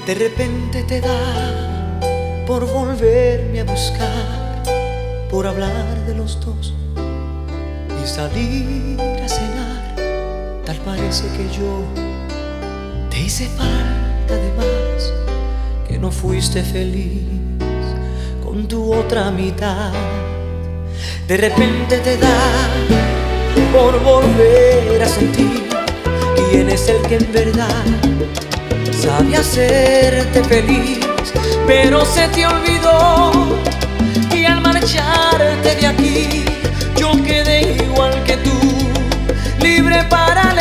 De repente te da por volverme a buscar, por hablar de los dos y salir a cenar. Tal parece que yo te hice falta de más, que no fuiste feliz con tu otra mitad. De repente te da por volver a sentir quién es el que en verdad sabe hacerte feliz, pero se te olvidó que al marcharte de aquí yo quedé igual que tú, libre para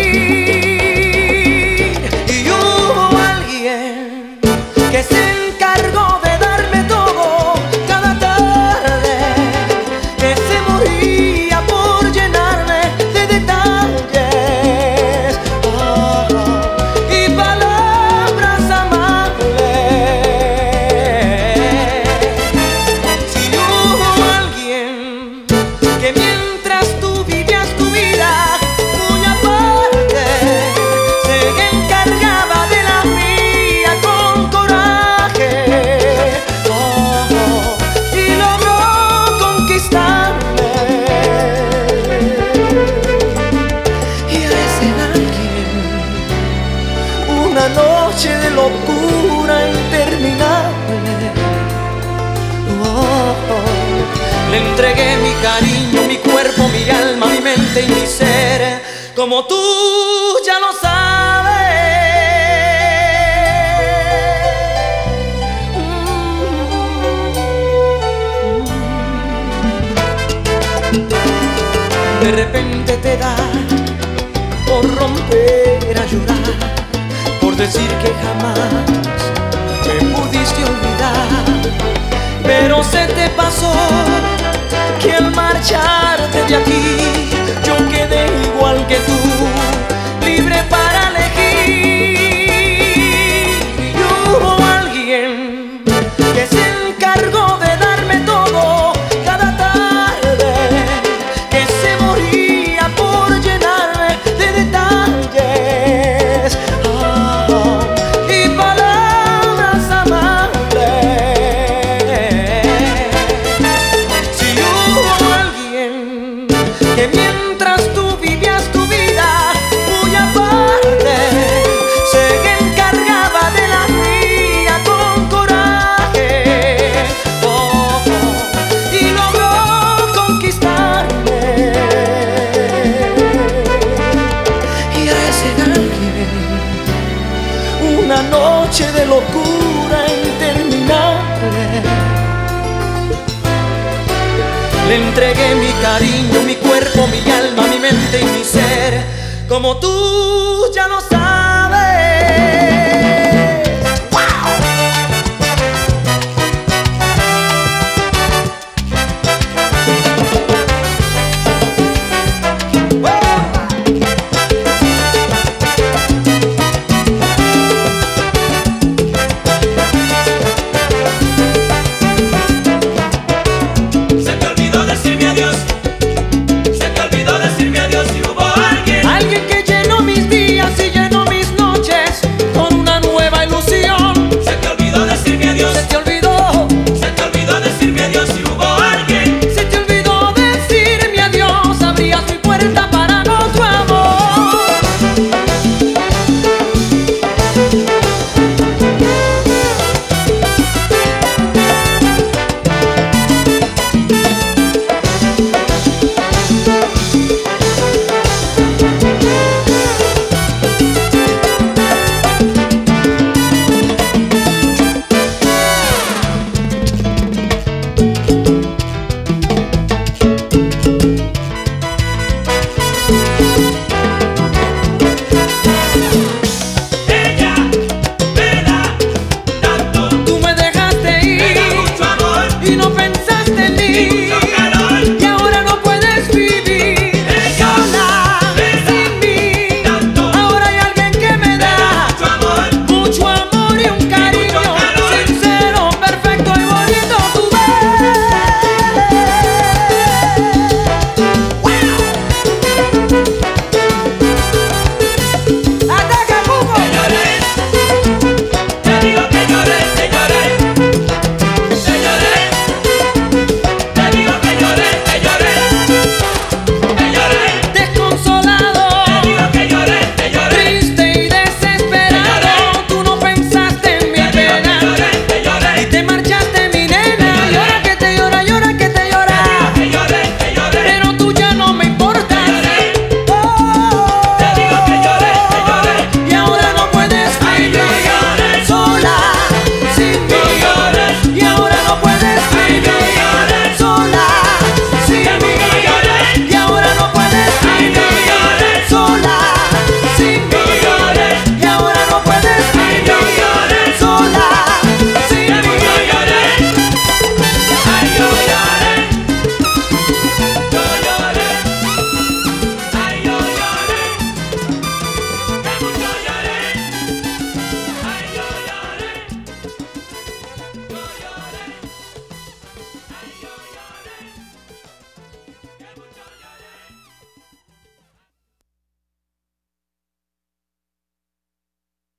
elegir. Y hubo alguien que se encargó de darme todo cada tarde, que se moría por llenarme de detalles y palabras amables. Si hubo alguien que mientras tú vivías tu vida muy aparte se encargaba de la mía con coraje, y logró conquistarme, y a ese alguien una noche de locura interminable, le entregué mi cariño, mi cuerpo, mi alma, mi mente y mi ser, como tú ya lo sabes. De repente te da por romper a llorar, por decir que jamás me pudiste olvidar, pero se te pasó que al marcharte de aquí yo quedé igual que tú, libre para elegir. Y hubo alguien que se encargó de darme todo cada tarde, que se moría por llenarme de detalles y palabras amables. Si hubo alguien que mientras tú vivías tu vida muy aparte se encargaba de la mía con coraje, y logró conquistarme, y a ese alguien una noche de locura interminable le entregué mi cariño, mi cuerpo, mi alma, mi mente y mi ser, como tú ya lo sabes.